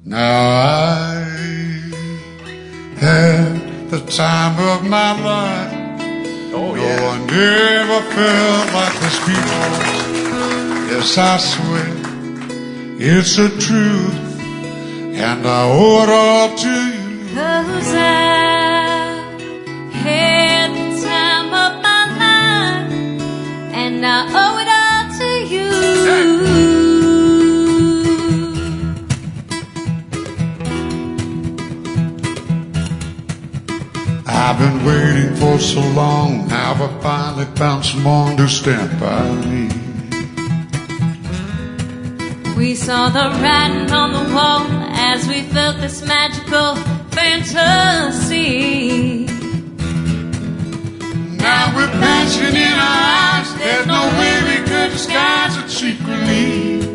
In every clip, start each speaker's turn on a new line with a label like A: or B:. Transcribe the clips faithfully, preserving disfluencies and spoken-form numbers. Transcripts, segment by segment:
A: Now I had the time of my life.
B: Oh,
A: no
B: yeah.
A: one ever felt like this before. Yes, I swear it's the truth, and I owe it all to you.
C: 'Cause I had the time of my life, and I owe it all to you.
A: I've been waiting for so long, now I finally found someone to stand by me.
C: We saw the writing on the wall as we felt this magical fantasy.
A: Now we're passion in our eyes, there's no way we could disguise it secretly.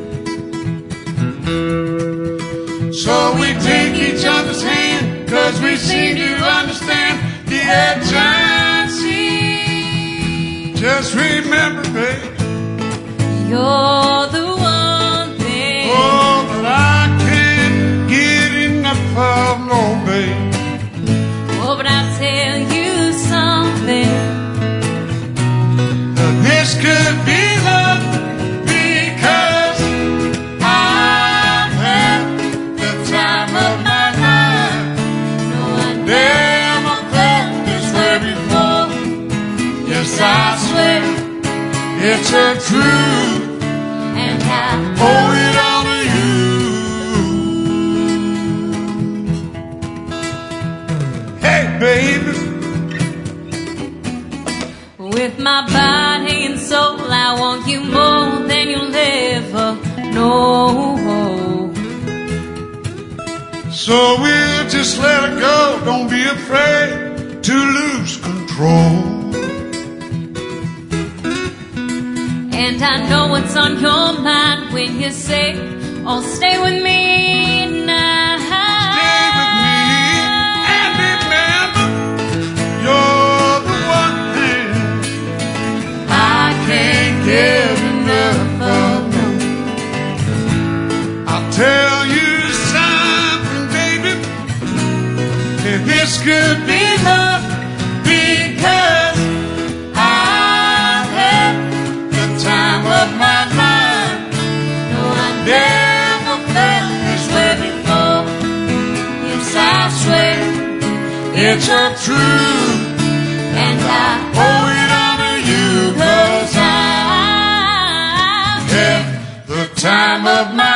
A: So we take each other's hand, 'cause we seem to understand the urgency. Just remember, babe,
C: You're the one thing.
A: oh, that I can't get enough of, no, babe.
C: Oh, but I'll tell you something.
A: This could be love, because I've had the time of my life.
C: No, I
A: Never felt this way before. Yes, I swear it's the truth,
C: and I
A: owe it all to you. Hey, baby,
C: with my body and soul, I want you more than you'll ever know.
A: so we'll just let it go. Don't be afraid to lose control.
C: And I know what's on your mind when you say, oh, stay with me now.
A: Stay with me and remember, you're the one thing I can't get enough of. I'll tell you something, baby, if this could be love, because I've had the time of my life.
C: No, I
A: Never felt this way before.
C: Yes, I swear,
A: It's a truth,
C: and I
A: owe it all to you, 'cause
C: cause I
A: I had the time of my